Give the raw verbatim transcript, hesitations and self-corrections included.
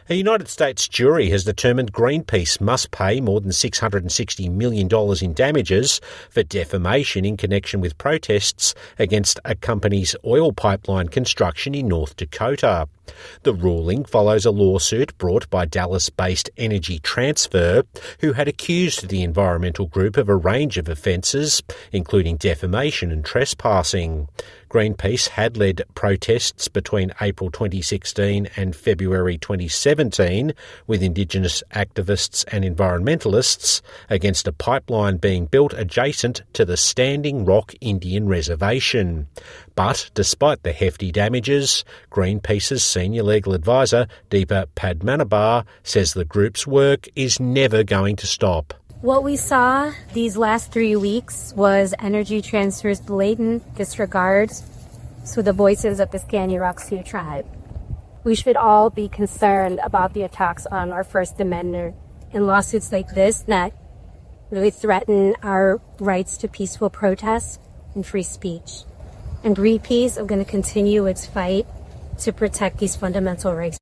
A United States jury has determined Greenpeace must pay more than six hundred sixty million dollars in damages for defamation in connection with protests against a company's oil pipeline construction in North Dakota. The ruling follows a lawsuit brought by Dallas-based Energy Transfer, who had accused the environmental group of a range of offences, including defamation and trespassing. Greenpeace had led protests between April twenty sixteen and February twenty seventeen with Indigenous activists and environmentalists against a pipeline being built adjacent to the Standing Rock Indian Reservation. But despite the hefty damages, Greenpeace's senior legal advisor, Deepa Padmanabhan, says the group's work is never going to stop. What we saw these last three weeks was Energy Transfer's blatant disregard to the voices of the Skandia Rock Sioux tribe. We should all be concerned about the attacks on our First Amendment in lawsuits like this that really threaten our rights to peaceful protest and free speech. And Greenpeace is going to continue its fight to protect these fundamental rights.